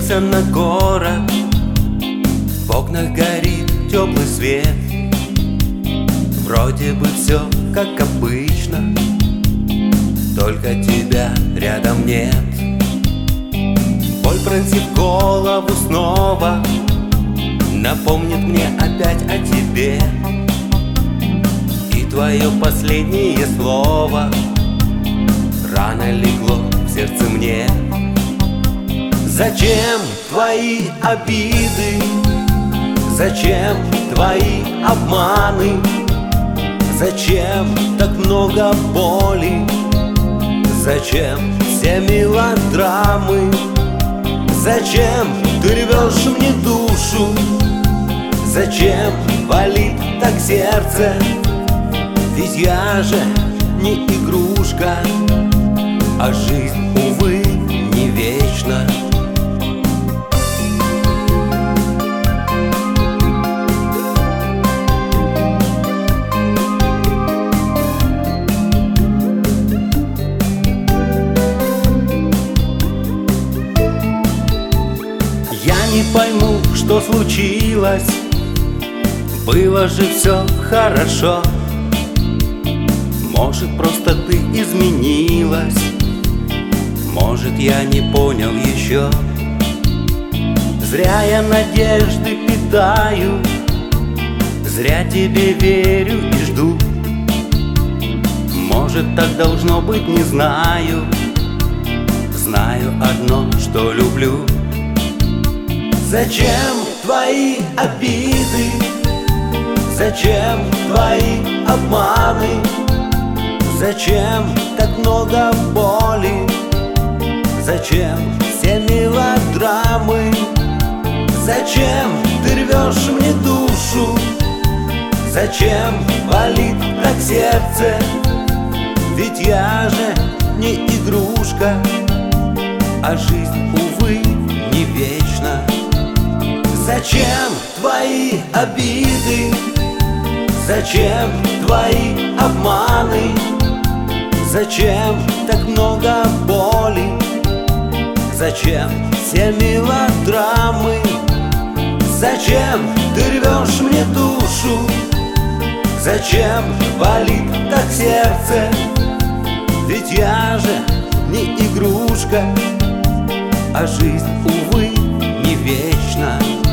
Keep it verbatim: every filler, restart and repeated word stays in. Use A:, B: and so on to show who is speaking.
A: переключился на город. В окнах горит теплый свет. Вроде бы все как обычно, только тебя рядом нет. Боль, пронзив голову снова, напомнит мне опять о тебе. И твое последнее слово рано легло в сердце мне. Зачем твои обиды? Зачем твои обманы? Зачем так много боли? Зачем все мелодрамы? Зачем ты рвешь мне душу? Зачем болит так сердце? Ведь я же не игрушка, а жизнь, увы, не вечна. Я не пойму, что случилось. Было же все хорошо. Может, просто ты изменилась. Может, я не понял еще. Зря я надежды питаю, зря тебе верю и жду. Может, так должно быть, не знаю. Знаю одно, что люблю. Зачем твои обиды? Зачем твои обманы? Зачем так много боли? Зачем все мелодрамы? Зачем ты рвешь мне душу? Зачем болит так сердце? Ведь я же не игрушка, а жизнь, увы, не вечна. Зачем твои обиды? Зачем твои обманы? Зачем так много боли? Зачем все мелодрамы? Зачем ты рвешь мне душу? Зачем болит так сердце? Ведь я же не игрушка, а жизнь, увы, не вечна.